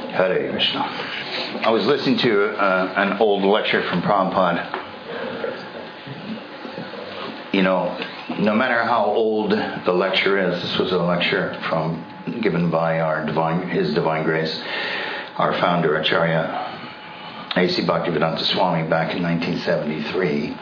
Hare Krishna. I was listening to an old lecture from Prabhupada. You know, no matter how old the lecture is, this was a lecture given by His Divine Grace, our founder, Acharya A.C. Bhaktivedanta Swami, back in 1973.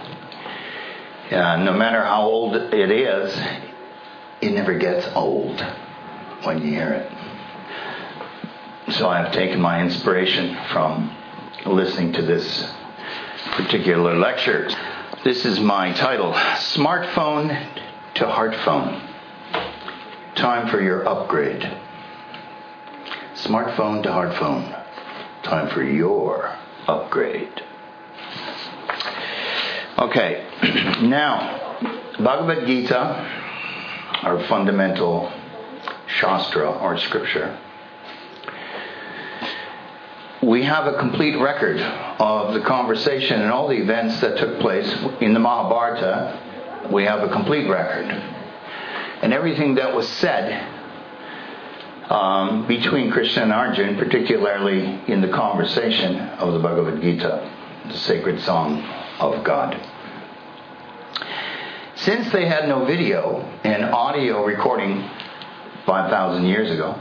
No matter how old it is, it never gets old when you hear it. So I've taken my inspiration from listening to this particular lecture. This is my title, Smartphone to Heartphone. Time for your upgrade. Smartphone to Heartphone. Time for your upgrade. Okay, now, Bhagavad Gita, our fundamental Shastra or scripture, we have a complete record of the conversation and all the events that took place in the Mahabharata. We have a complete record. And everything that was said between Krishna and Arjuna, particularly in the conversation of the Bhagavad Gita, the sacred song of God. Since they had no video and audio recording 5,000 years ago,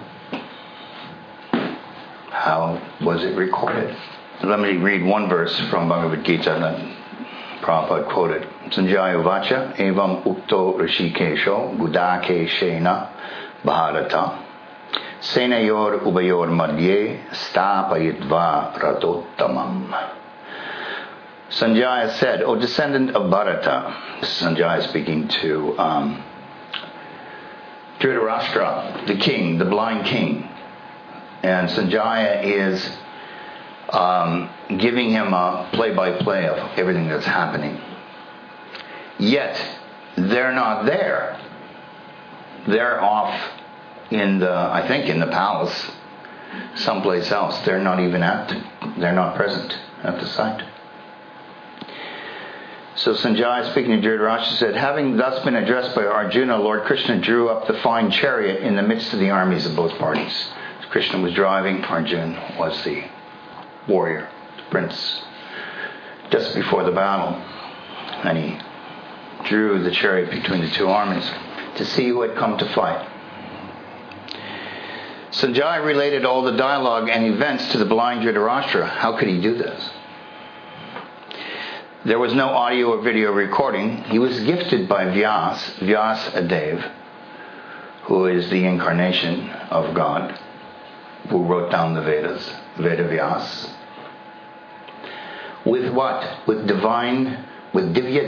how was it recorded? Let me read one verse from Bhagavad Gita that Prabhupada quoted. Sanjaya vacha evam ukto rishikesho gudakeshena bharata senayor ubayor madhye stapayitva ratottamam. Sanjaya said, O descendant of Bharata, Sanjaya speaking to Dhritarashtra, the king, the blind king. And Sanjaya is giving him a play-by-play of everything that's happening. Yet, they're not there. They're off in the palace, someplace else. They're not present at the site. So Sanjaya, speaking to Dhritarashtra, said, having thus been addressed by Arjuna, Lord Krishna drew up the fine chariot in the midst of the armies of both parties. Krishna was driving, Arjuna was the warrior, the prince, just before the battle. And he drew the chariot between the two armies to see who had come to fight. Sanjaya related all the dialogue and events to the blind Dhritarashtra. How could he do this? There was no audio or video recording. He was gifted by Vyasadeva, who is the incarnation of God, who wrote down the Vedas, Veda Vyas. With what? With Divya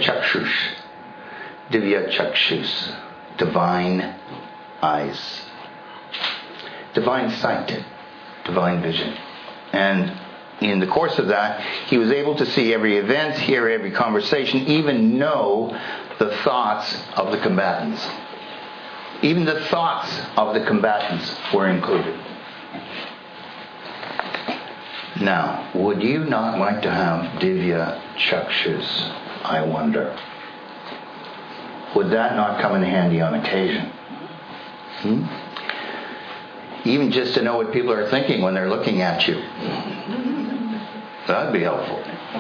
Chakshus, divine eyes, divine sight, divine vision. And in the course of that, he was able to see every event, hear every conversation, even know the thoughts of the combatants. Even the thoughts of the combatants were included. Now, would you not like to have Divya Chakshus, I wonder? Would that not come in handy on occasion? Even just to know what people are thinking when they're looking at you. That'd be helpful.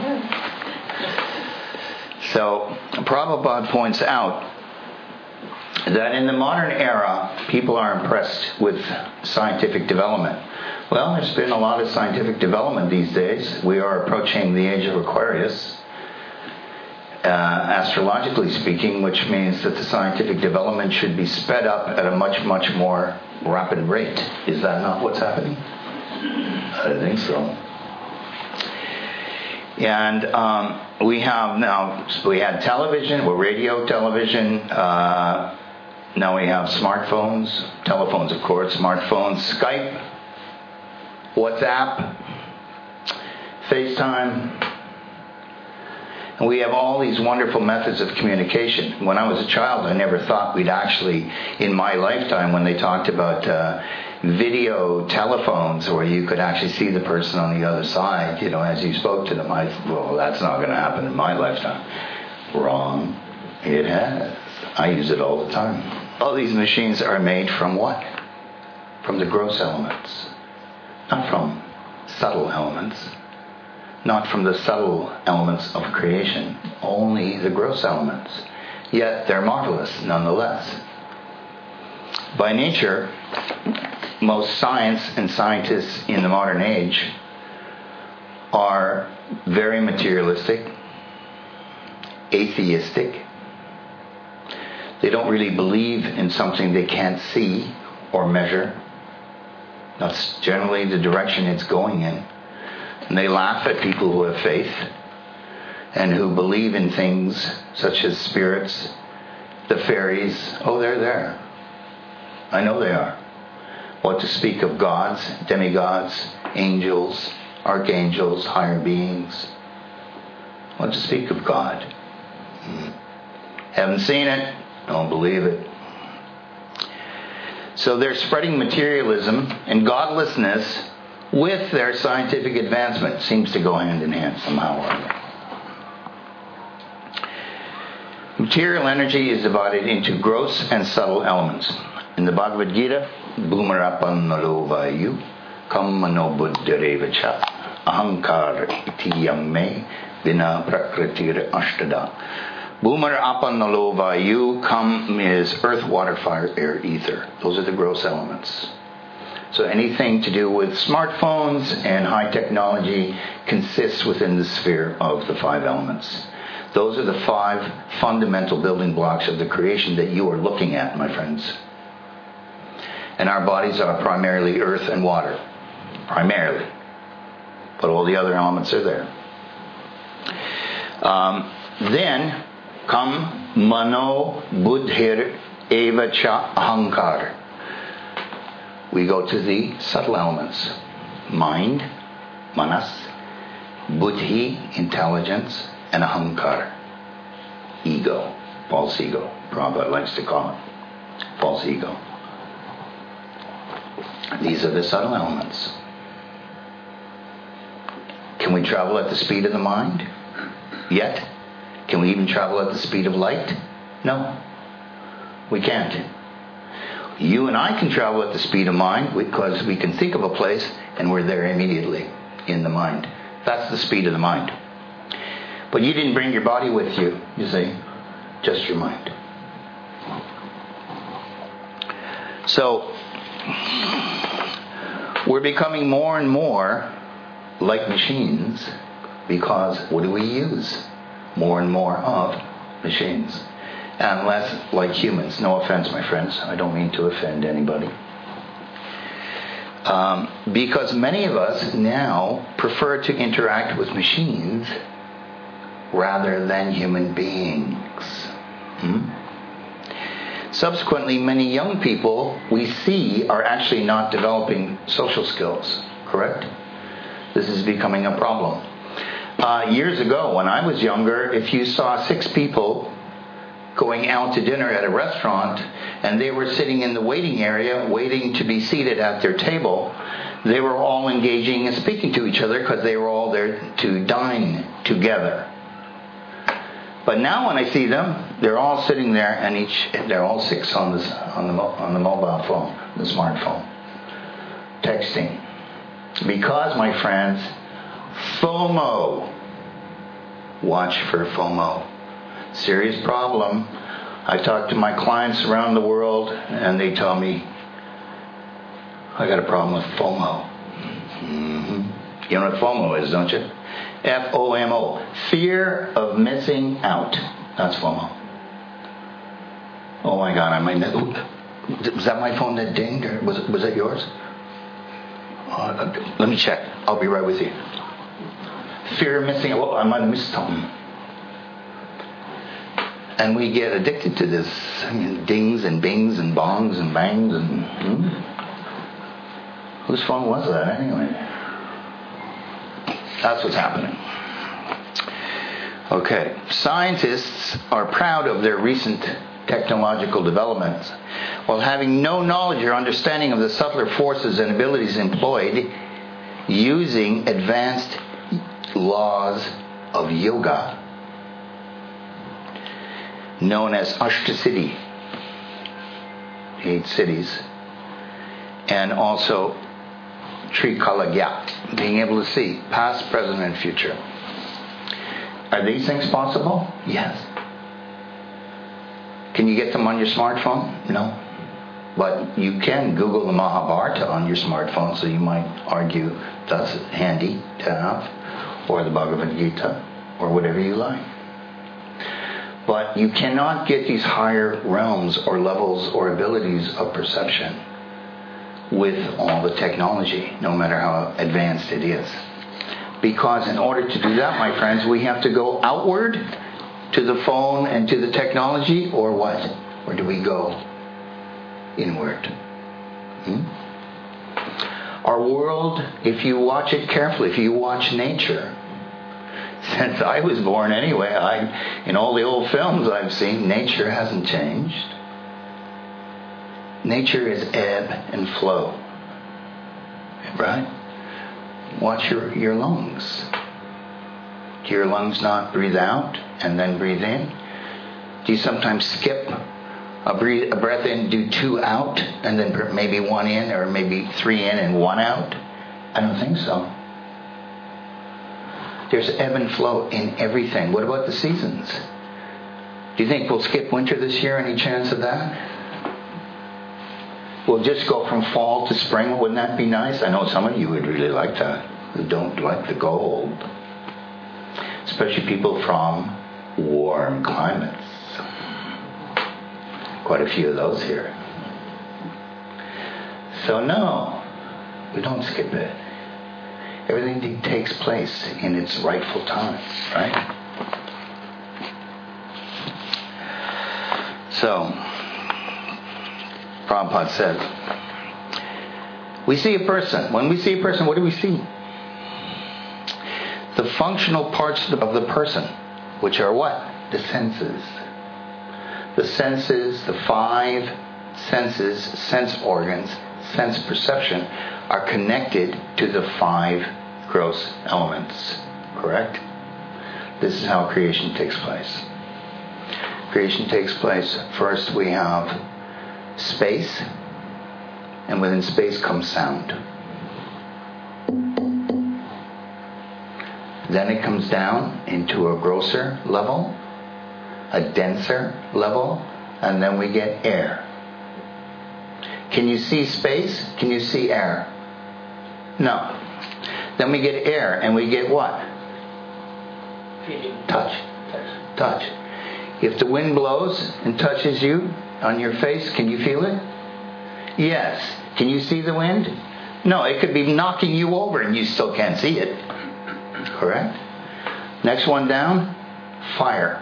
So, Prabhupada points out that in the modern era, people are impressed with scientific development. Well, there's been a lot of scientific development these days. We are approaching the age of Aquarius, astrologically speaking, which means that the scientific development should be sped up at a much, much more rapid rate. Is that not what's happening? I think so. And we had television, radio, television. Now we have smartphones, telephones, of course, smartphones, Skype, WhatsApp, FaceTime. And we have all these wonderful methods of communication. When I was a child, I never thought we'd actually, in my lifetime, when they talked about video telephones where you could actually see the person on the other side, as you spoke to them, that's not going to happen in my lifetime. Wrong. It has. I use it all the time. All these machines are made from what? From the gross elements. not from subtle elements, not from the subtle elements of creation, only the gross elements. Yet they're marvelous nonetheless. By nature, most science and scientists in the modern age are very materialistic, atheistic. They don't really believe in something they can't see or measure. That's generally the direction it's going in. And they laugh at people who have faith and who believe in things such as spirits, the fairies. Oh, they're there. I know they are. What to speak of gods, demigods, angels, archangels, higher beings. What to speak of God? Haven't seen it, don't believe it. So they're spreading materialism and godlessness with their scientific advancement. Seems to go hand in hand somehow or other. Material energy is divided into gross and subtle elements. In the Bhagavad Gita, Bhumarapan nalovayu kammano buddharevacha ahankar iti yamme vina prakritir ashtada. Bhumarapan nalovayu, kam is earth, water, fire, air, ether. Those are the gross elements. So anything to do with smartphones and high technology consists within the sphere of the 5 elements. Those are the 5 fundamental building blocks of the creation that you are looking at, my friends. And our bodies are primarily earth and water. Primarily. But all the other elements are there. Then, kam mano buddhir eva cha ahankar. We go to the subtle elements. Mind, manas, buddhi, intelligence, and ahankar, ego, false ego. Prabhupada likes to call it false ego. These are the subtle elements. Can we travel at the speed of the mind? Yet? Can we even travel at the speed of light? No. We can't. You and I can travel at the speed of mind because we can think of a place and we're there immediately in the mind. That's the speed of the mind. But you didn't bring your body with you, you see. Just your mind. So, we're becoming more and more like machines because what do we use? More and more of machines. And less like humans. No offense, my friends. I don't mean to offend anybody. Because many of us now prefer to interact with machines rather than human beings. Subsequently, many young people we see are actually not developing social skills. Correct? This is becoming a problem. Years ago, when I was younger, if you saw 6 people going out to dinner at a restaurant and they were sitting in the waiting area waiting to be seated at their table, they were all engaging and speaking to each other because they were all there to dine together. But now when I see them, they're all sitting there and they're all 6 on the mobile phone, the smartphone, texting. Because, my friends, FOMO. Watch for FOMO. Serious problem. I talk to my clients around the world and they tell me, I got a problem with FOMO. You know what FOMO is, don't you? FOMO. Fear of missing out. That's FOMO. Oh my God, I might know. Was that my phone that dinged or was that yours? Let me check. I'll be right with you. Fear of missing out. Well, I might have missed something. And we get addicted to this. I mean, dings and bings and bongs and bangs and... Whose phone was that anyway? That's what's happening. Okay. Scientists are proud of their recent technological developments, while having no knowledge or understanding of the subtler forces and abilities employed using advanced laws of yoga, known as Ashtasiddhi, 8 cities, and also Trikalagya, being able to see past, present, and future. Are these things possible? Yes. Can you get them on your smartphone? No. But you can Google the Mahabharata on your smartphone, so you might argue that's handy to have, or the Bhagavad Gita, or whatever you like. But you cannot get these higher realms or levels or abilities of perception with all the technology, no matter how advanced it is. Because in order to do that, my friends, we have to go outward to the phone and to the technology, or what? Or do we go inward? Our world, if you watch it carefully, if you watch nature, since I was born anyway, in all the old films I've seen, nature hasn't changed. Nature is ebb and flow. Right? Watch your lungs. Do your lungs not breathe out and then breathe in? Do you sometimes skip a breath in, do 2 out, and then maybe 1 in, or maybe 3 in and 1 out? I don't think so. There's ebb and flow in everything. What about the seasons? Do you think we'll skip winter this year? Any chance of that? We'll just go from fall to spring. Wouldn't that be nice? I know some of you would really like that, who don't like the cold. Especially people from warm climates. Quite a few of those here. So no, we don't skip it. Everything takes place in its rightful time, right? So, Prabhupada says, we see a person. When we see a person, what do we see? The functional parts of the person, which are what? The senses. The senses, the 5 senses, sense organs, sense perception, are connected to the 5 gross elements. Correct? This is how creation takes place. Creation takes place. First we have space, and within space comes sound. Then it comes down into a grosser level, a denser level, and then we get air. Can you see space? Can you see air? No. Then we get air, and we get what? Touch. Touch. If the wind blows and touches you on your face, can you feel it? Yes. Can you see the wind? No, it could be knocking you over and you still can't see it. Correct? Next one down, fire.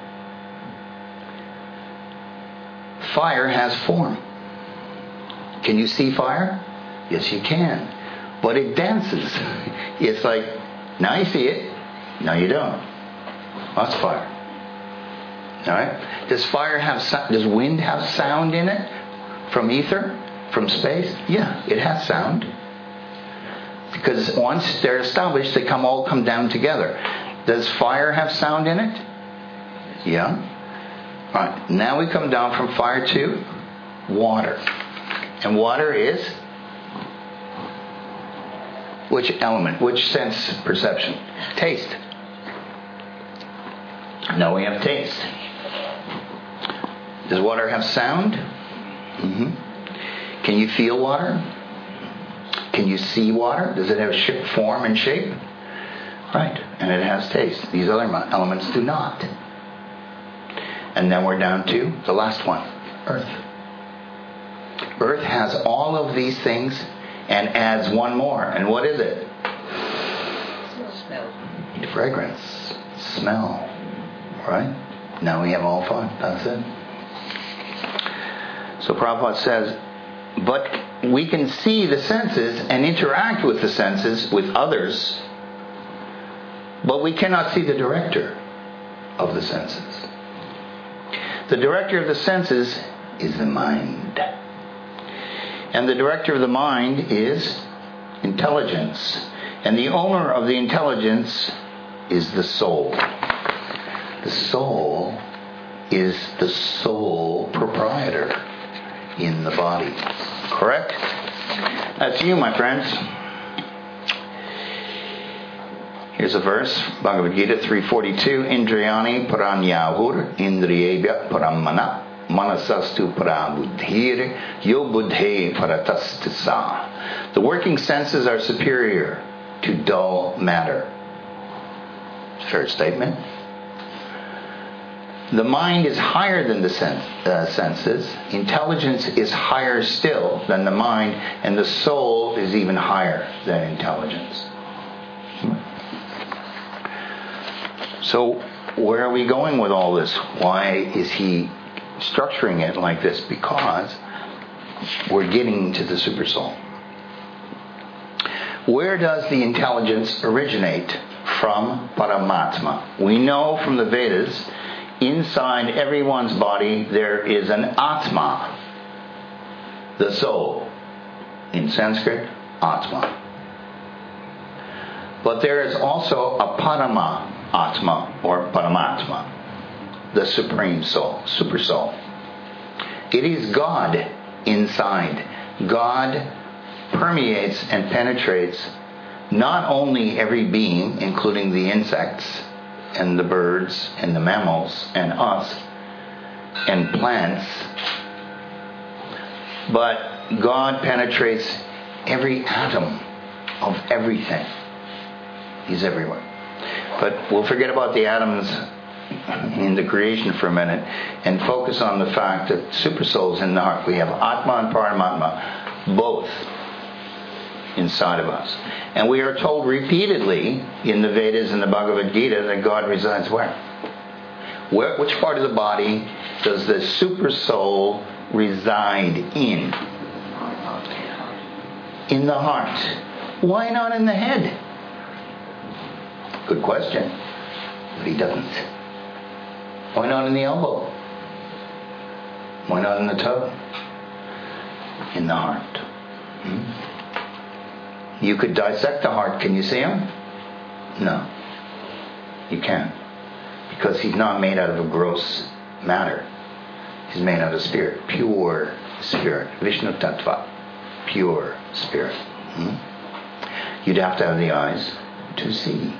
Fire has form. Can you see fire? Yes, you can. But it dances. It's like, now you see it, now you don't. That's fire. Alright? Does wind have sound in it? From ether? From space? Yeah, it has sound. Because once they're established, they all come down together. Does fire have sound in it? Yeah. Alright, now we come down from fire to water. And water is which element? Which sense perception? Taste. Now we have taste. Does water have sound? Can you feel water? Can you see water? Does it have form and shape? Right. And it has taste. These other elements do not. And then we're down to the last one, earth. Earth has all of these things and adds one more. And what is it? Smell. Fragrance. Smell. Right? Now we have all 5. That's it. So Prabhupada says, but we can see the senses and interact with the senses, with others, but we cannot see the director of the senses. The director of the senses is the mind. And the director of the mind is intelligence. And the owner of the intelligence is the soul. The soul is the sole proprietor in the body. Correct? That's you, my friends. Here's a verse, Bhagavad Gita 3:42. Indriyani paranyahur indriyebhya paramana manasastu parabuddhir yo buddhe paratastisa. The working senses are superior to dull matter. Fair statement. The mind is higher than the senses. Intelligence is higher still than the mind, and the soul is even higher than intelligence. So, where are we going with all this? Why is he structuring it like this? Because we're getting to the supersoul. Where does the intelligence originate? From Paramatma. We know from the Vedas, inside everyone's body there is an Atma, the soul. In Sanskrit, Atma. But there is also a Parama Atma, or Paramatma, the supreme soul, super soul. It is God inside. God permeates and penetrates not only every being, including the insects and the birds and the mammals and us and plants, but God penetrates every atom of everything. He's everywhere. But we'll forget about the atoms in the creation for a minute and focus on the fact that supersoul's in the heart. We have Atma and Paramatma, both inside of us. And we are told repeatedly in the Vedas and the Bhagavad Gita that God resides where? Which part of the body does the super soul reside in? In the heart. Why not in the head? Good question. But he doesn't. Why not in the elbow? Why not in the toe? In the heart. You could dissect the heart. Can you see him? No. You can't. Because he's not made out of a gross matter. He's made out of spirit. Pure spirit. Vishnu Tattva. Pure spirit. You'd have to have the eyes to see.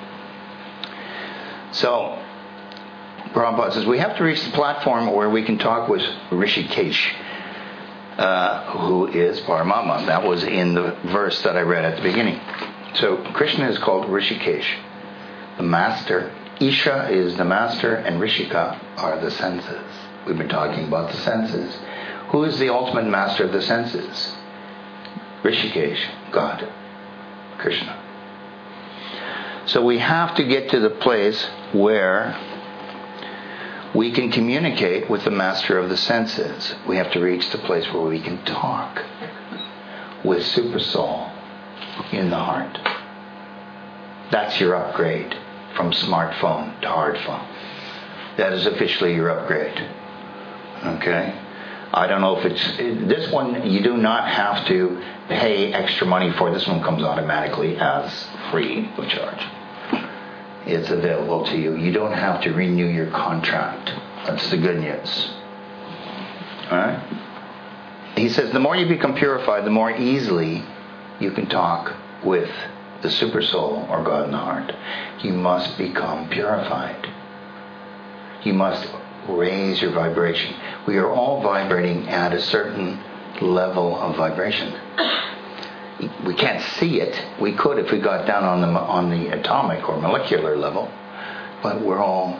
So, Prabhupada says, we have to reach the platform where we can talk with Rishikesh, who is Paramatma. That was in the verse that I read at the beginning. So Krishna is called Rishikesh, the master. Isha is the master, and Rishika are the senses. We've been talking about the senses. Who is the ultimate master of the senses? Rishikesh, God, Krishna. So we have to get to the place where we can communicate with the master of the senses. We have to reach the place where we can talk with Super Soul in the heart. That's your upgrade from smartphone to hard phone. That is officially your upgrade. Okay? I don't know if it's... This one you do not have to pay extra money for. This one comes automatically as free of charge. It's available to you. You don't have to renew your contract. That's the good news. Alright? He says the more you become purified, the more easily you can talk with the Super Soul or God in the heart. You must become purified. You must raise your vibration. We are all vibrating at a certain level of vibration. We can't see it. We could if we got down on the atomic or molecular level, but we're all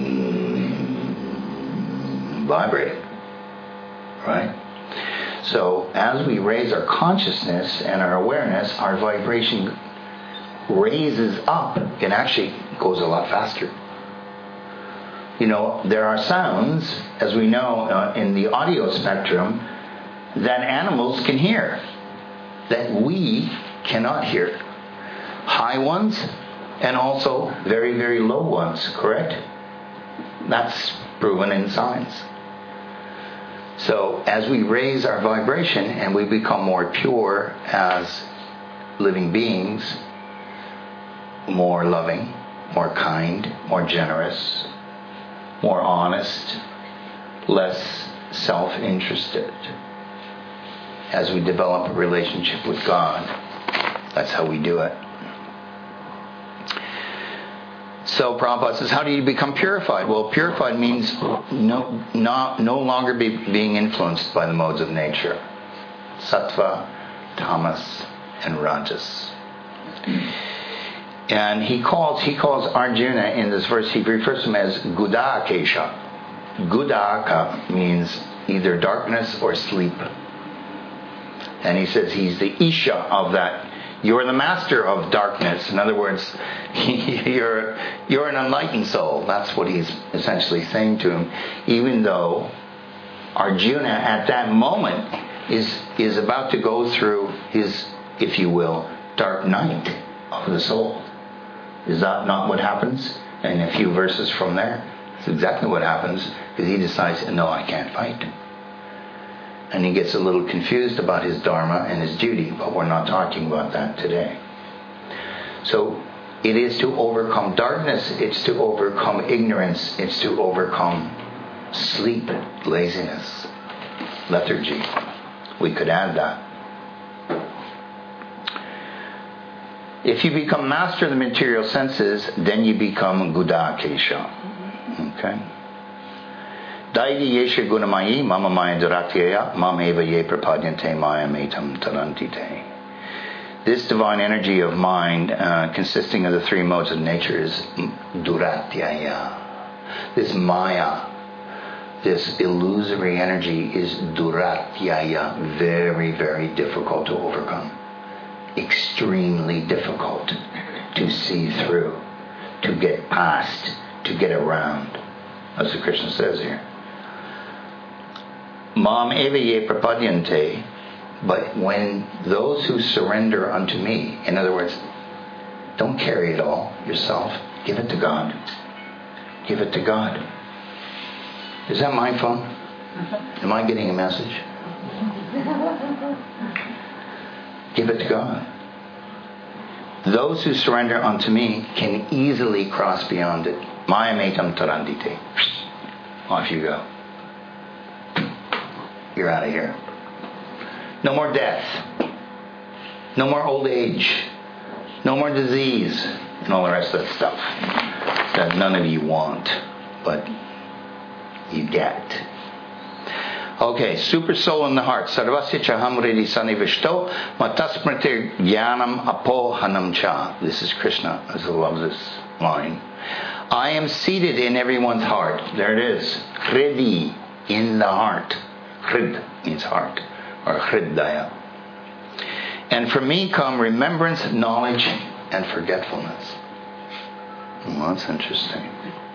vibrating, right? So as we raise our consciousness and our awareness, our vibration raises up. It actually goes a lot faster. You know, there are sounds, as we know in the audio spectrum, that animals can hear, that we cannot hear. High ones and also very, very low ones, correct? That's proven in science. So as we raise our vibration and we become more pure as living beings, more loving, more kind, more generous, more honest, less self-interested. As we develop a relationship with God, that's how we do it. So Prabhupada says, how do you become purified? Well, purified means no longer being influenced by the modes of nature. Sattva, tamas, and rajas. And he calls Arjuna in this verse, he refers to him as Gudakesha. Gudaka means either darkness or sleep. And he says he's the Isha of that. You're the master of darkness. In other words, you're an enlightened soul. That's what he's essentially saying to him. Even though Arjuna at that moment is about to go through his, if you will, dark night of the soul. Is that not what happens? And a few verses from there, it's exactly what happens, because he decides, no, I can't fight. And he gets a little confused about his dharma and his duty, but we're not talking about that today. So it is to overcome darkness, it's to overcome ignorance, it's to overcome sleep, laziness, lethargy. We could add that. If you become master of the material senses, then you become Gudakesha. Okay? Daigi yesha gunamayi mama maya duratyaya mam eva ye prapadyante maya metam tarantite. This divine energy of mind, consisting of the three modes of nature, is duratyaya. This maya, this illusory energy, is duratyaya, very, very difficult to overcome. Extremely difficult to see through, to get past, to get around, as the Krishna says here. Mam eva ye prapadyante, but when those who surrender unto me, in other words, don't carry it all yourself, give it to God. Give it to God. Is that my phone? Am I getting a message? Give it to God. Those who surrender unto me can easily cross beyond it. Maya metam tarandite. Off you go. You're out of here. No more death. No more old age. No more disease. And all the rest of that stuff that none of you want, but you get. Okay, super soul in the heart. Sarvasya chaham redi sanivishto matasmriti jnanam apohanam cha. This is Krishna. I love this line. I am seated in everyone's heart. There it is. Hridi, in the heart. Hrid means heart, or hriddaya. And from me come remembrance, knowledge, and forgetfulness. Well, that's interesting.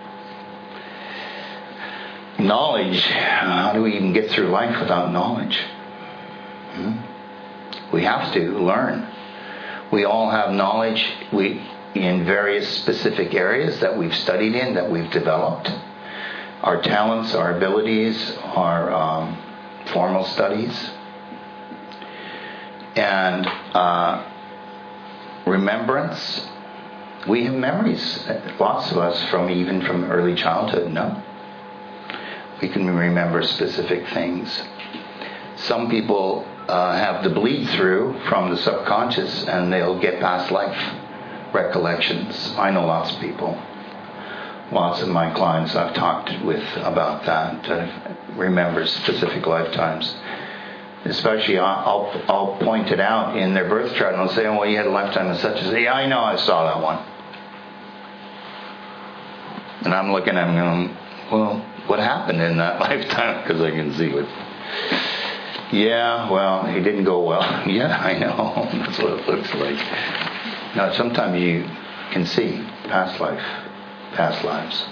Knowledge. How do we even get through life without knowledge? We have to learn. We all have knowledge in various specific areas that we've studied in, that we've developed. Our talents, our abilities, our formal studies. And remembrance. We have memories, lots of us, even from early childhood, no? We can remember specific things. Some people have the bleed through from the subconscious, and they'll get past life recollections. I know lots of people. Lots of my clients I've talked with about that remember specific lifetimes. Especially, I'll point it out in their birth chart, and I'll say, "Oh, well, you had a lifetime of such and such." Yeah, I know, I saw that one. And I'm looking at them going, "Well, what happened in that lifetime?" Because I can see it. Yeah, well, it didn't go well. Yeah, I know. That's what it looks like. Now, sometimes you can see past lives.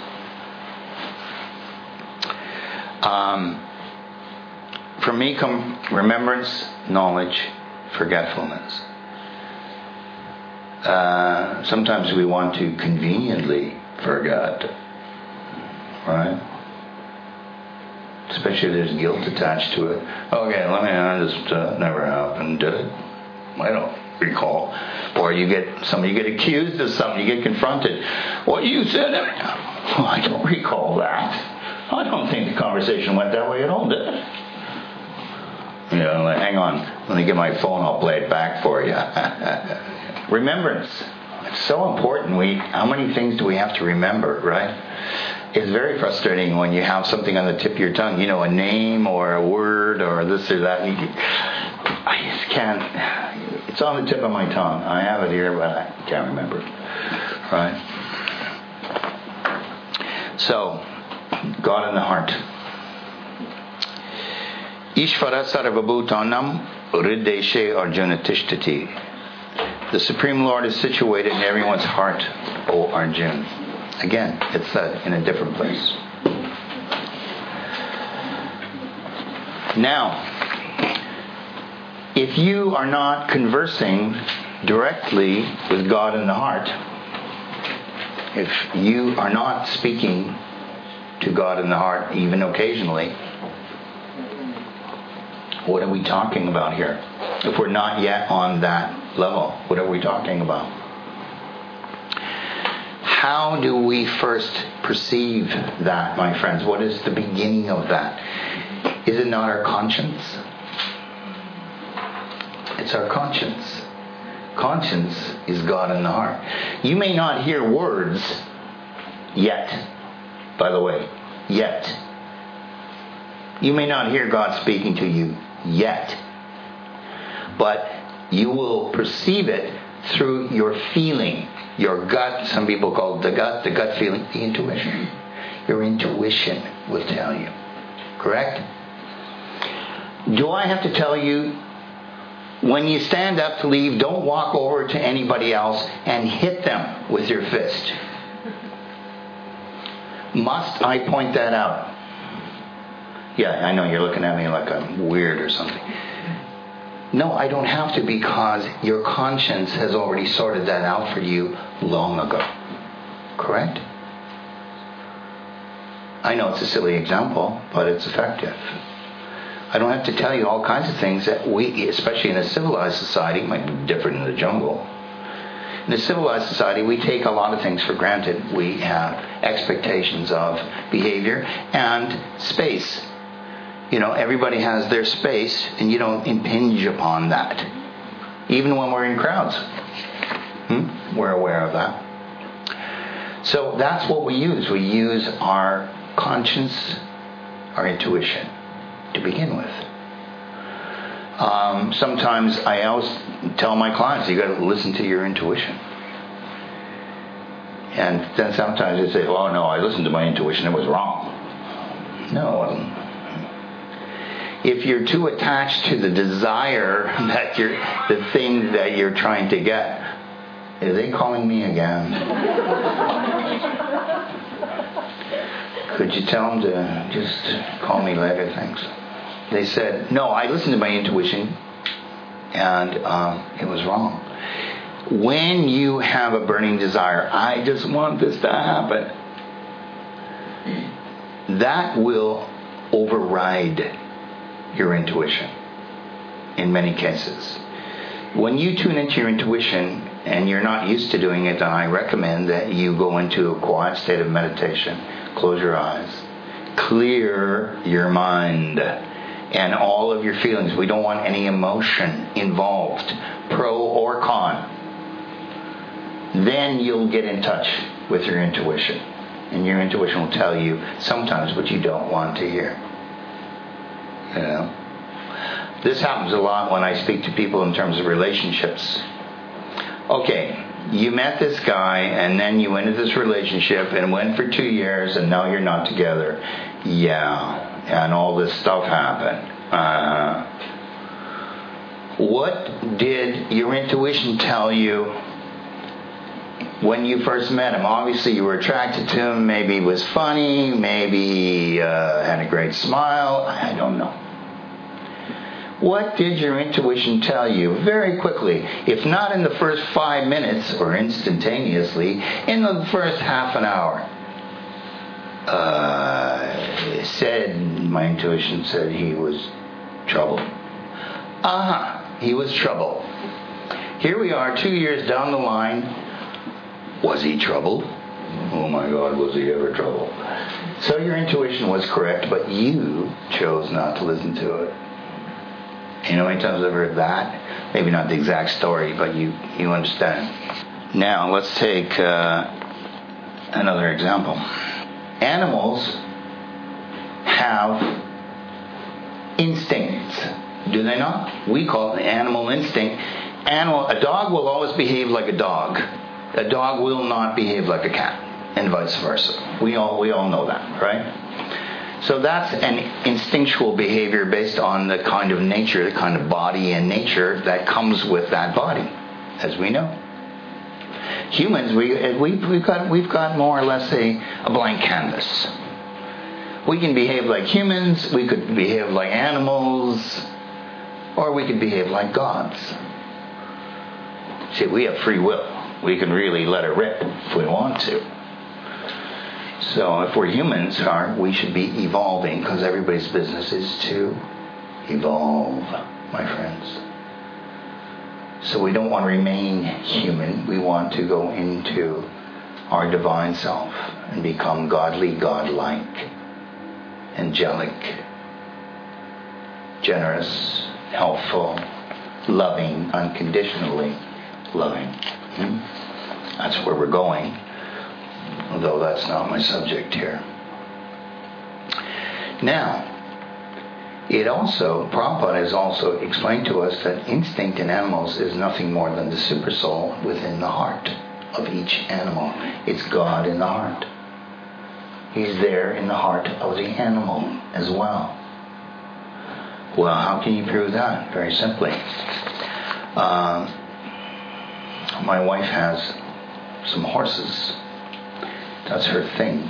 From me come remembrance, knowledge, forgetfulness. Sometimes we want to conveniently forget, right? Especially if there's guilt attached to it. Okay, I just never happened, did it? I don't recall. Or you get accused of something, you get confronted. What you said, I don't recall that. I don't think the conversation went that way at all, did it? Hang on, let me get my phone, I'll play it back for you. Remembrance. It's so important. How many things do we have to remember, right? It's very frustrating when you have something on the tip of your tongue, a name or a word or this or that. I just can't. It's on the tip of my tongue. I have it here, but I can't remember. Right? So, God in the heart. Ishvara sarvabhutanam riddeshe arjuna tishtati. The Supreme Lord is situated in everyone's heart, O Arjuna. Again, it's said in a different place. Now, if you are not conversing directly with God in the heart, if you are not speaking to God in the heart, even occasionally, what are we talking about here? If we're not yet on that level, what are we talking about? How do we first perceive that, my friends? What is the beginning of that? Is it not our conscience? It's our conscience. Conscience is God in the heart. You may not hear words yet, by the way, yet. You may not hear God speaking to you yet, but you will perceive it through your feeling, your gut. Some people call it the gut feeling, the intuition. Your intuition will tell you. Correct? Do I have to tell you, when you stand up to leave, don't walk over to anybody else and hit them with your fist? Must I point that out? Yeah, I know you're looking at me like I'm weird or something. No, I don't have to, because your conscience has already sorted that out for you long ago. Correct? I know it's a silly example, but it's effective. I don't have to tell you all kinds of things that we, especially in a civilized society, might be different in the jungle. In a civilized society, we take a lot of things for granted. We have expectations of behavior and space. Everybody has their space, and you don't impinge upon that. Even when we're in crowds. We're aware of that. So that's what we use. We use our conscience, our intuition, to begin with. Sometimes I always tell my clients, you got to listen to your intuition. And then sometimes they say, oh no, I listened to my intuition, it was wrong. No, it wasn't. If you're too attached to the desire that the thing that you're trying to get, are they calling me again? Could you tell them to just call me later? Thanks. They said, no, I listened to my intuition and it was wrong. When you have a burning desire, I just want this to happen, that will override your intuition in many cases. When you tune into your intuition and you're not used to doing it, then I recommend that you go into a quiet state of meditation, close your eyes, clear your mind and all of your feelings. We don't want any emotion involved, pro or con. Then you'll get in touch with your intuition, and your intuition will tell you sometimes what you don't want to hear. This happens a lot when I speak to people in terms of relationships. Okay, you met this guy and then you went into this relationship and went for 2 years and now you're not together. Yeah, and all this stuff happened. What did your intuition tell you when you first met him? Obviously you were attracted to him. Maybe he was funny. Maybe he had a great smile. I don't know. What did your intuition tell you very quickly? If not in the first 5 minutes or instantaneously, in the first half an hour. My intuition said he was trouble. He was trouble. Here we are 2 years down the line. Was he troubled? Oh my God, was he ever troubled? So your intuition was correct, but you chose not to listen to it. You know how many times I've heard that? Maybe not the exact story, but you understand. Now, let's take another example. Animals have instincts, do they not? We call it animal instinct. A dog will always behave like a dog. A dog will not behave like a cat, and vice versa. We all know that, right? So that's an instinctual behavior based on the kind of nature, the kind of body and nature that comes with that body, as we know. Humans, we've got more or less a blank canvas. We can behave like humans, we could behave like animals, or we could behave like gods. See, we have free will. We can really let it rip if we want to. So if we're humans, we should be evolving, because everybody's business is to evolve, my friends. So we don't want to remain human. We want to go into our divine self and become godly, godlike, angelic, generous, helpful, loving, unconditionally loving. That's where we're going, although that's not my subject here. Now, Prabhupada has also explained to us that instinct in animals is nothing more than the supersoul within the heart of each animal. It's God in the heart. He's there in the heart of the animal as well. Well, how can you prove that? Very simply. My wife has some horses. That's her thing.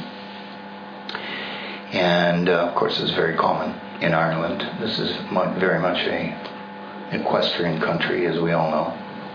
And, of course, it's very common in Ireland. This is very much a equestrian country, as we all know.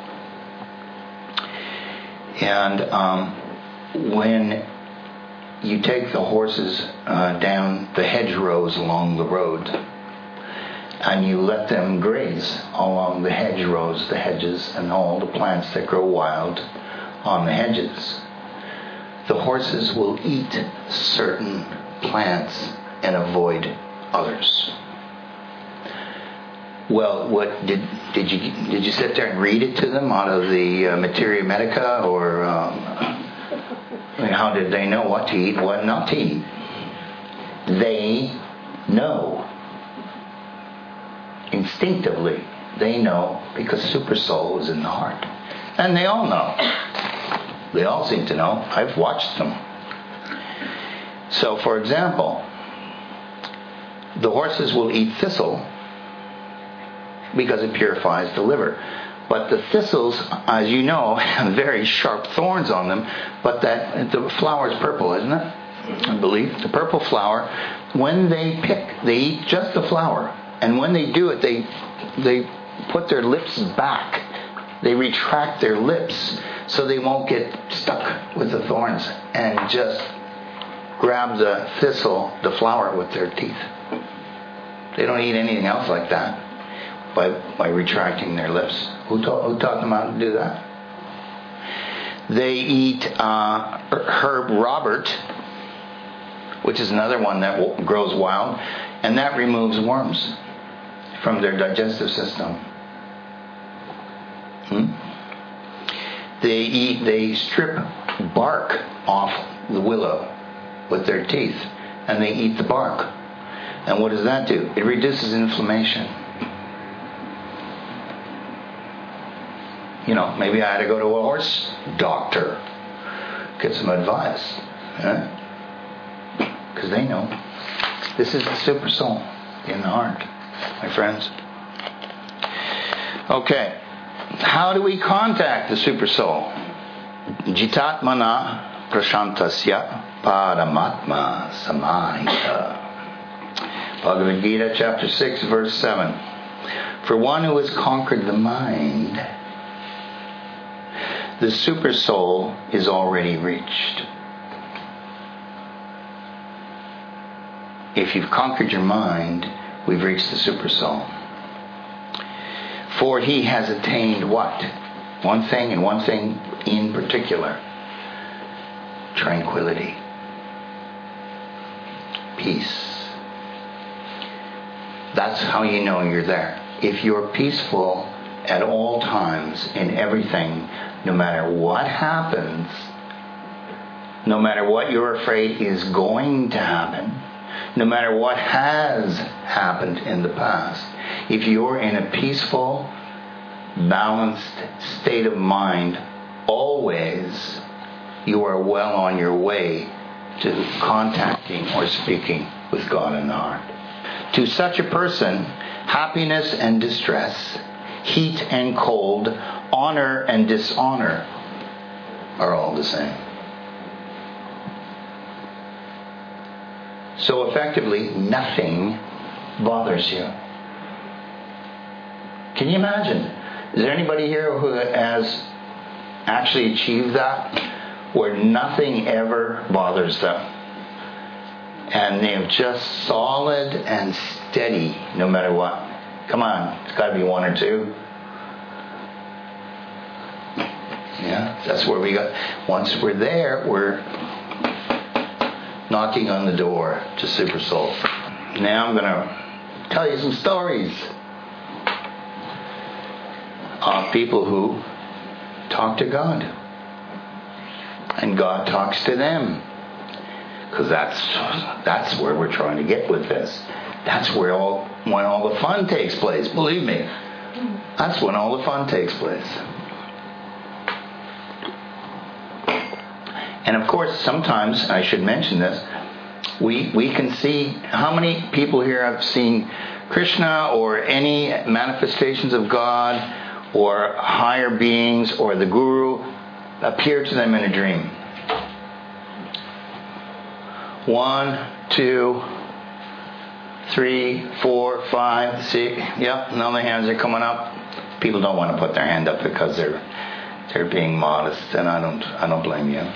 And when you take the horses down the hedgerows along the road, and you let them graze along the hedgerows, the hedges, and all the plants that grow wild on the hedges, the horses will eat certain plants and avoid others. Well, what did you sit there and read it to them out of the Materia Medica, or how did they know what to eat, what not to eat? They know. Instinctively, they know, because Supersoul is in the heart. And they all know. They all seem to know. I've watched them. So, for example, the horses will eat thistle because it purifies the liver. But the thistles, as you know, have very sharp thorns on them. But the flower is purple, isn't it? I believe. The purple flower, when they pick, they eat just the flower. And when they do it, they put their lips back. They retract their lips so they won't get stuck with the thorns, and just grab the thistle, the flower, with their teeth. They don't eat anything else like that by retracting their lips. Who taught them how to do that? They eat herb Robert, which is another one that grows wild, and that removes worms from their digestive system. They strip bark off the willow with their teeth, and they eat the bark. And what does that do? It reduces inflammation. Maybe I had to go to a horse doctor, get some advice, because they know. This is the super soul in the heart, my friends. Okay, how do we contact the super soul? Jitatmana prashantasya paramatma samahita. Bhagavad Gita chapter 6 verse 7. For one who has conquered the mind, the super soul is already reached. If you've conquered your mind, we've reached the super soul. For he has attained what? One thing, and one thing in particular. Tranquility. Peace. That's how you know you're there. If you're peaceful at all times in everything no matter what happens, no matter what you're afraid is going to happen, no matter what has happened in the past, if you're in a peaceful, balanced state of mind, always, you are well on your way to contacting or speaking with God in the heart. To such a person, happiness and distress, heat and cold, honor and dishonor are all the same. So effectively, nothing bothers you. Can you imagine? Is there anybody here who has actually achieved that? Where nothing ever bothers them. And they're just solid and steady no matter what. Come on, it's got to be one or two. Yeah, that's where we got. Once we're there, we're knocking on the door to Super Soul. Now I'm going to tell you some stories of people who talk to God. And God talks to them. Because that's where we're trying to get with this. That's where when all the fun takes place. Believe me. That's when all the fun takes place. And of course, sometimes, I should mention this, we can see, how many people here have seen Krishna or any manifestations of God or higher beings or the Guru appear to them in a dream? 1, 2, 3, 4, 5, 6. Yep, now the hands are coming up. People don't want to put their hand up because they're being modest, and I don't blame you.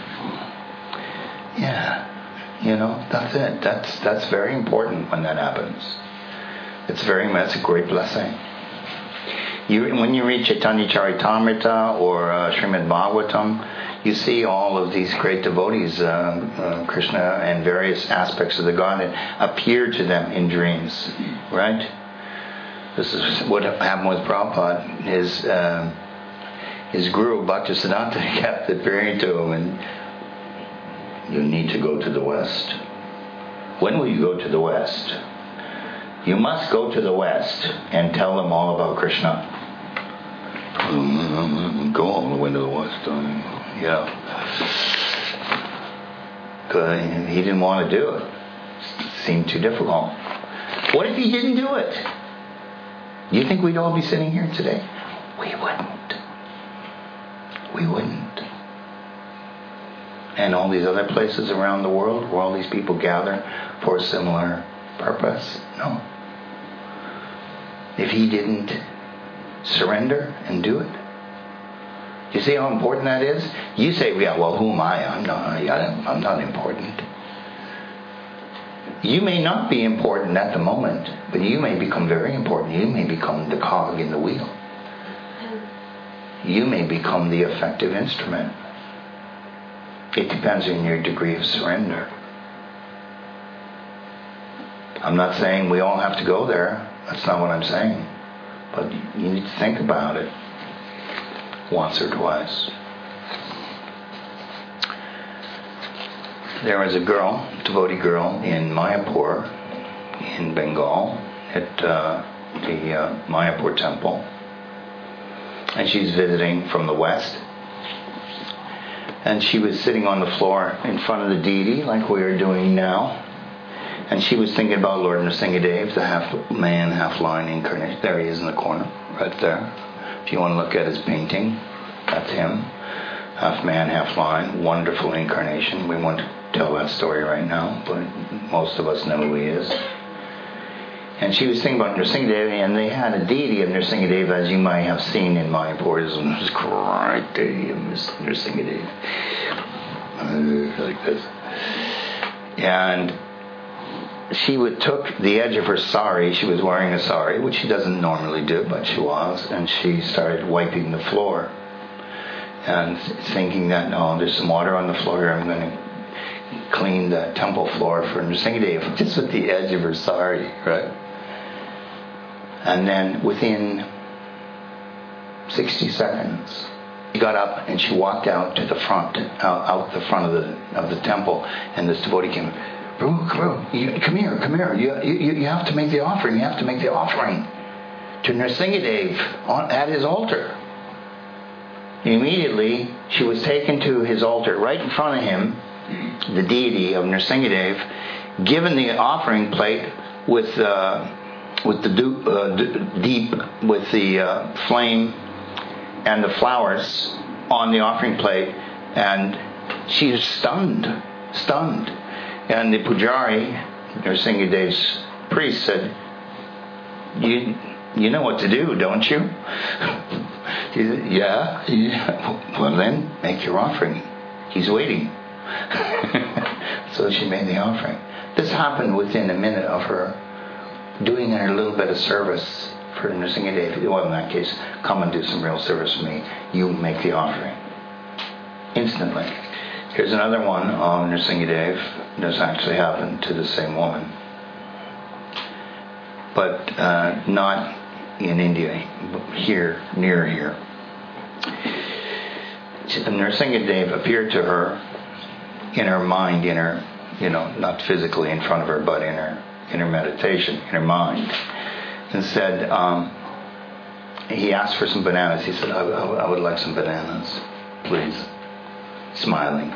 Yeah, that's it. That's very important when that happens. That's a great blessing. When you read Chaitanya Charitamrita or Srimad Bhagavatam, you see all of these great devotees, Krishna and various aspects of the Godhead, appear to them in dreams, right? This is what happened with Prabhupada. His guru, Bhaktisiddhanta, kept appearing to him, and you need to go to the West. When will you go to the West? You must go to the West and tell them all about Krishna. Go all the way to the West. Yeah. Because he didn't want to do it. It seemed too difficult. What if he didn't do it? Do you think we'd all be sitting here today? We wouldn't. We wouldn't. And all these other places around the world where all these people gather for a similar purpose? No. If he didn't surrender and do it. You see how important that is? You say, yeah, well, who am I? I'm not important. You may not be important at the moment, but you may become very important. You may become the cog in the wheel. You may become the effective instrument. It depends on your degree of surrender. I'm not saying we all have to go there. That's not what I'm saying. But you need to think about it once or twice. There was a girl, devotee girl, in Mayapur, in Bengal, at the Mayapur temple. And she's visiting from the West. And she was sitting on the floor in front of the deity, like we are doing now. And she was thinking about Lord Nrsingadev, the half-man, half-lion incarnation. There he is in the corner, right there. If you want to look at his painting, that's him. Half-man, half-lion, wonderful incarnation. We won't tell that story right now, but most of us know who he is. And she was thinking about Nrsingadev, and they had a deity of Nrsingadev, as you might have seen in Mayapur. It was a great deity of Nrsingadev. Like this. And she took the edge of her sari. She was wearing a sari, which she doesn't normally do, but she was. And she started wiping the floor. And thinking that, there's some water on the floor here. I'm going to clean the temple floor for Nrsingadev, just with the edge of her sari, right? And then within 60 seconds, She got up and she walked out to the front, out the front of the temple, and this devotee came. Prabhu, come here. You have to make the offering. You have to make the offering to Nrsingadev at his altar. Immediately, she was taken to his altar, right in front of him, the deity of Nrsingadev, given the offering plate with the flame and the flowers on the offering plate, and she was stunned. And the pujari, Nrsingadev's priest, said, You know what to do, don't you? He said, yeah. Well then, make your offering. He's waiting. So she made the offering. This happened within a minute of her doing her little bit of service for Nrsingadev. Well, in that case, come and do some real service for me. You make the offering. Instantly. Here's another one on Nrsingadev. This actually happened to the same woman. But not in India, here, near here. Nrsingadev appeared to her in her mind, not physically in front of her, but in her meditation, in her mind, and said, he asked for some bananas. He said, I would like some bananas, please. Smiling.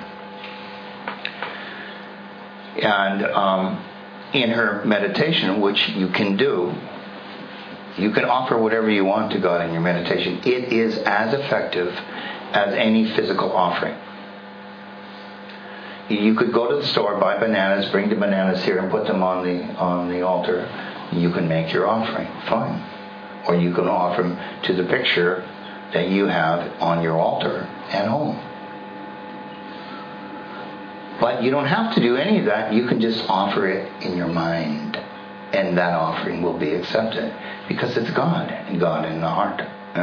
And in her meditation, which you can do, you can offer whatever you want to God in your meditation. It is as effective as any physical offering. You could go to the store, buy bananas, bring the bananas here and put them on the altar. You can make your offering, fine. Or you can offer them to the picture that you have on your altar at home. But you don't have to do any of that. You can just offer it in your mind, and that offering will be accepted because it's God, and God in the heart.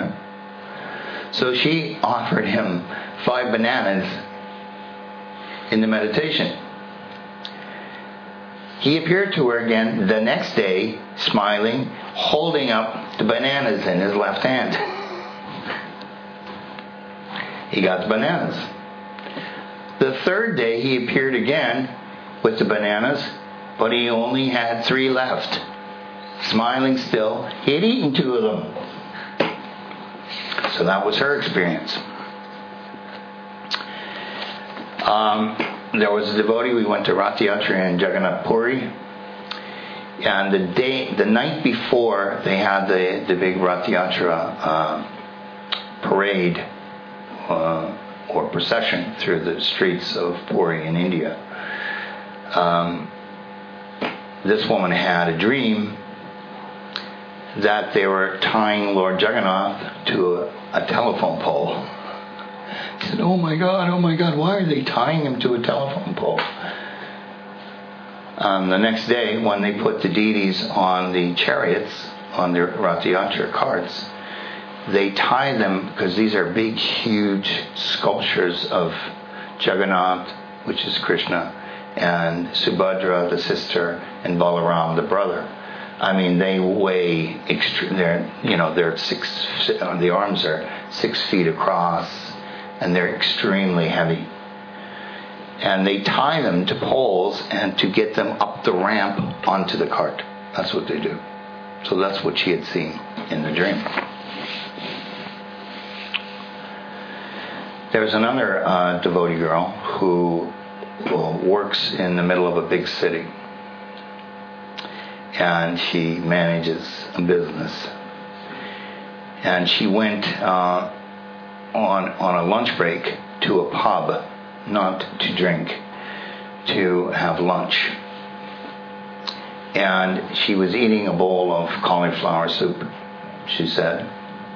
So she offered him 5 bananas in the meditation. He appeared to her again the next day, smiling, holding up the bananas in his left hand. He got the bananas. The third day he appeared again with the bananas, but he only had 3 left. Smiling still. He had eaten 2 of them. So that was her experience. There was a devotee, we went to Rath Yatra in Jagannath Puri, and the night before they had the big Rath Yatra parade or procession through the streets of Puri in India. This woman had a dream that they were tying Lord Jagannath to a telephone pole. She said, oh my God, why are they tying him to a telephone pole? The next day, when they put the deities on the chariots, on their Rath Yatra carts, they tie them, because these are big, huge sculptures of Jagannath, which is Krishna, and Subhadra, the sister, and Balaram, the brother. I mean, they weigh they're 6. The arms are 6 feet across, and they're extremely heavy. And they tie them to poles and to get them up the ramp onto the cart. That's what they do. So that's what she had seen in the dream. There's another devotee girl who works in the middle of a big city. And she manages a business. And she went on a lunch break to a pub, not to drink, to have lunch. And she was eating a bowl of cauliflower soup, she said.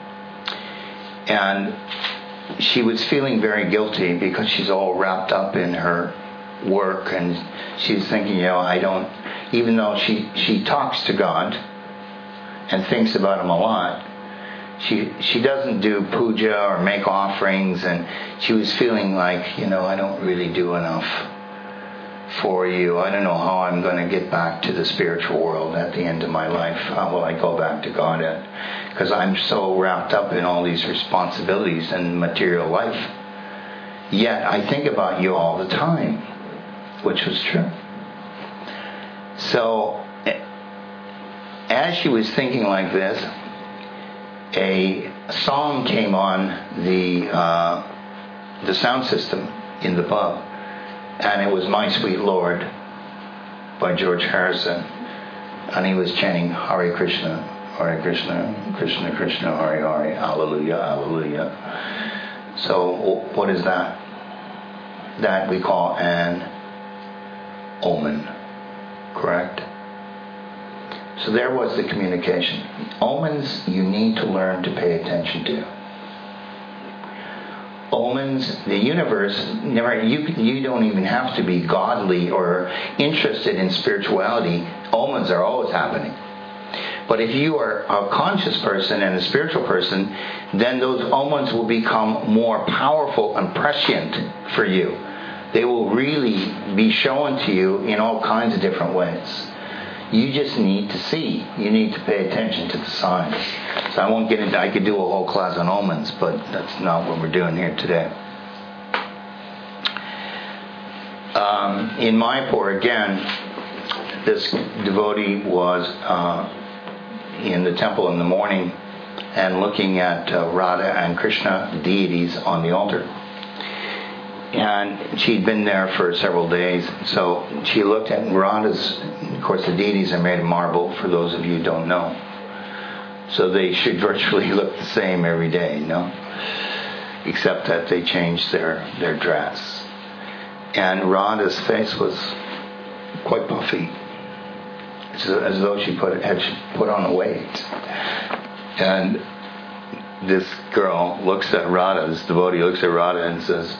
And she was feeling very guilty because she's all wrapped up in her work, and she's thinking, even though she talks to God and thinks about him a lot, she doesn't do puja or make offerings, and she was feeling like, I don't really do enough. for you. I don't know how I'm going to get back to the spiritual world at the end of my life. How will I go back to God at? Because I'm so wrapped up in all these responsibilities and material life. Yet I think about you all the time, which was true. So, as she was thinking like this, a song came on the sound system in the pub, and it was "My Sweet Lord" by George Harrison, and he was chanting Hare Krishna, Krishna Krishna, Hare Hare, Hallelujah, Hallelujah. So what is that? That we call an omen, correct? So there was the communication. Omens you need to learn to pay attention to. Omens, the universe, you don't even have to be godly or interested in spirituality. Omens are always happening. But if you are a conscious person and a spiritual person, then those omens will become more powerful and prescient for you. They will really be shown to you in all kinds of different ways. You just need to see. You need to pay attention to the signs. So I won't get into, I could do a whole class on omens, but that's not what we're doing here today. In Mayapur, again, this devotee was in the temple in the morning and looking at Radha and Krishna deities on the altar. And she'd been there for several days, so she looked at Radha's. Of course, the deities are made of marble, for those of you who don't know. So they should virtually look the same every day, no? Except that they changed their dress. And Radha's face was quite puffy, as though she had put on a weight. And this girl looks at Radha, this devotee looks at Radha and says,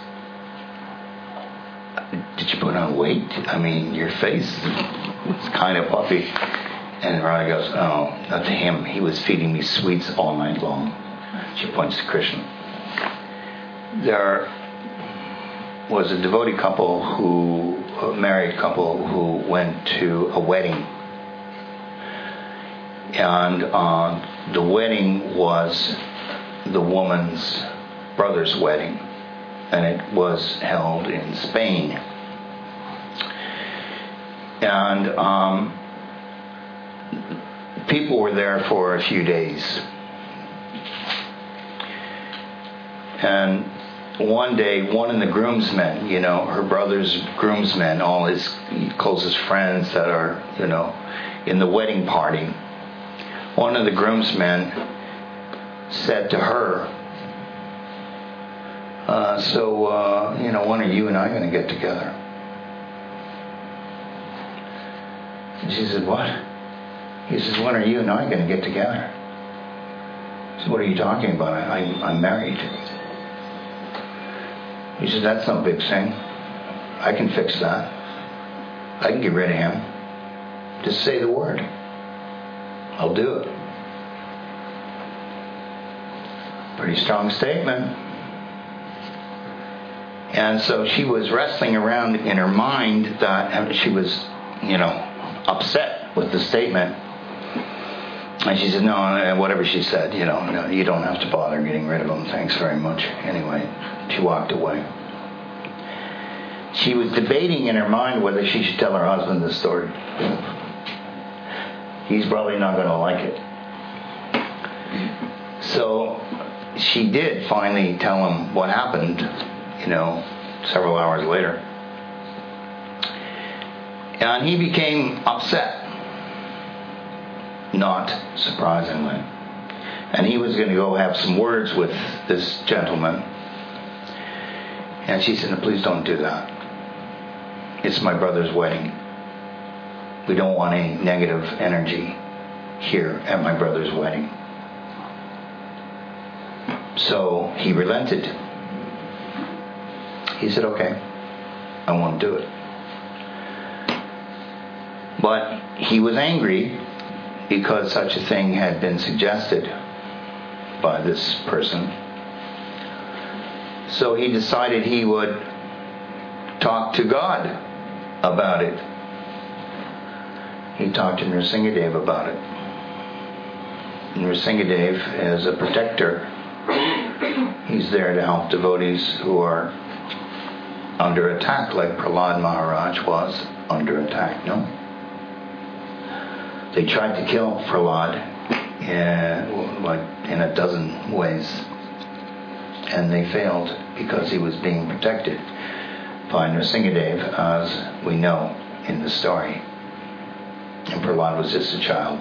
"Did you put on weight? I mean, your face was kind of puffy." And Radha goes, "Oh, not to him. He was feeding me sweets all night long." She points to Krishna. There was a devotee couple a married couple who went to a wedding. And the wedding was the woman's brother's wedding. And it was held in Spain. And people were there for a few days. And one day, one of the groomsmen, her brother's groomsmen, all his closest friends that are, in the wedding party, one of the groomsmen said to her, when are you and I going to get together? And she said, "What?" He says, "When are you and I going to get together?" She said, "What are you talking about? I'm married." He said, "That's no big thing. I can fix that. I can get rid of him. Just say the word. I'll do it." Pretty strong statement. And so she was wrestling around in her mind that she was, upset with the statement. And she said, "No, whatever she said, no, you don't have to bother getting rid of him. Thanks very much." Anyway, she walked away. She was debating in her mind whether she should tell her husband the story. He's probably not going to like it. So she did finally tell him what happened, several hours later. And he became upset, not surprisingly. And he was going to go have some words with this gentleman. And she said, "No, please don't do that. It's my brother's wedding. We don't want any negative energy here at my brother's wedding." So he relented. He said, "Okay, I won't do it." But he was angry because such a thing had been suggested by this person. So he decided he would talk to God about it. He talked to Nrsingadev about it. Nrsingadev, as a protector, he's there to help devotees who are under attack, like Prahlad Maharaj was under attack, no? They tried to kill Prahlad in a dozen ways, and they failed because he was being protected by Nrsingadev, as we know in the story. And Prahlad was just a child.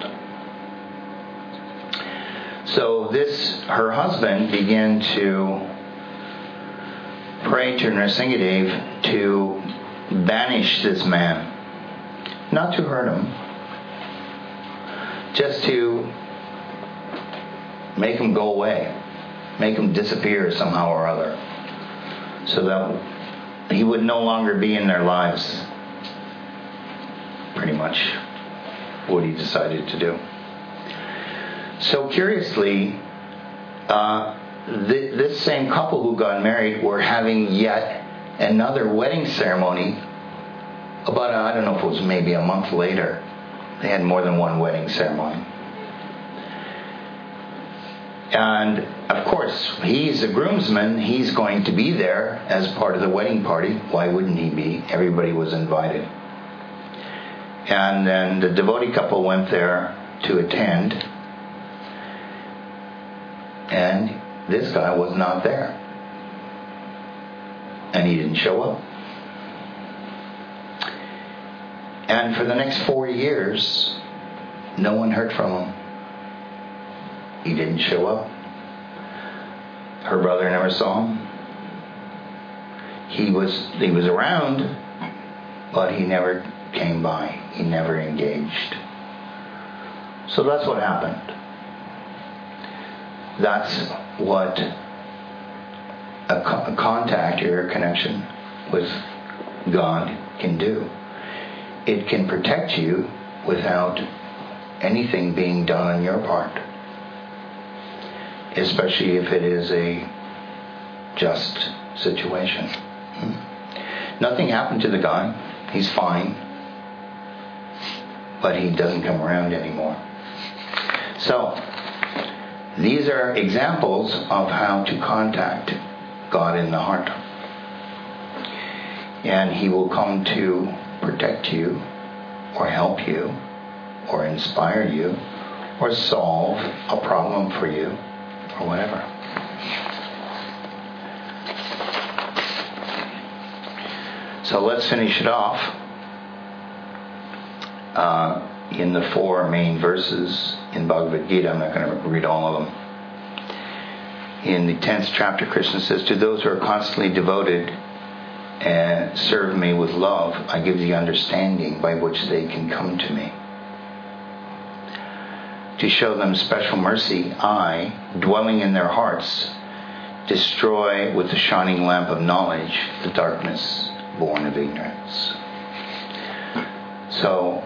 So her husband began to pray to Nrsingadev to banish this man. Not to hurt him, just to make him go away, make him disappear somehow or other, so that he would no longer be in their lives. Pretty much what he decided to do. So curiously, this same couple who got married were having yet another wedding ceremony about, I don't know if it was maybe a month later. They had more than one wedding ceremony. And of course, he's a groomsman. He's going to be there as part of the wedding party. Why wouldn't he be? Everybody was invited. And then the devotee couple went there to attend. And this guy was not there. And he didn't show up. And for the next 4 years, no one heard from him. He didn't show up. Her brother never saw him. He was around, but he never came by. He never engaged. So that's what happened. That's what a contact or a connection with God can do. It can protect you without anything being done on your part. Especially if it is a just situation. Nothing happened to the guy. He's fine. But he doesn't come around anymore. So, these are examples of how to contact God in the heart. And He will come to protect you, or help you, or inspire you, or solve a problem for you, or whatever. So let's finish it off in the 4 main verses in Bhagavad Gita. I'm not going to read all of them. In the 10th chapter, Krishna says, "To those who are constantly devoted and serve me with love, I give the understanding by which they can come to me. To show them special mercy, I, dwelling in their hearts, destroy with the shining lamp of knowledge the darkness born of ignorance." So,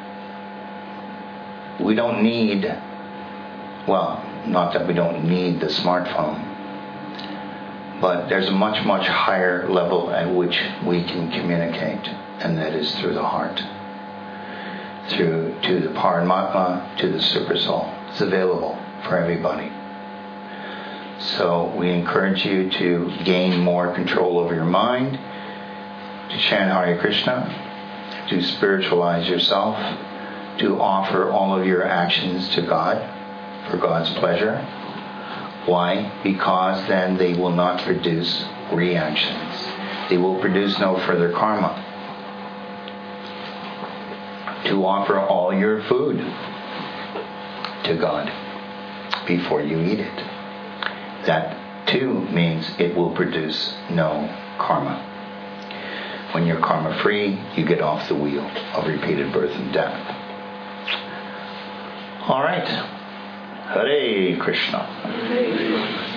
we don't need, well, not that we don't need the smartphone, but there's a much, much higher level at which we can communicate, and that is through the heart. Through to the Paramatma, to the Super Soul. It's available for everybody. So we encourage you to gain more control over your mind, to chant Hare Krishna, to spiritualize yourself, to offer all of your actions to God for God's pleasure. Why? Because then they will not produce reactions. They will produce no further karma. To offer all your food to God before you eat it. That too means it will produce no karma. When you're karma free, you get off the wheel of repeated birth and death. All right. Hare Krishna.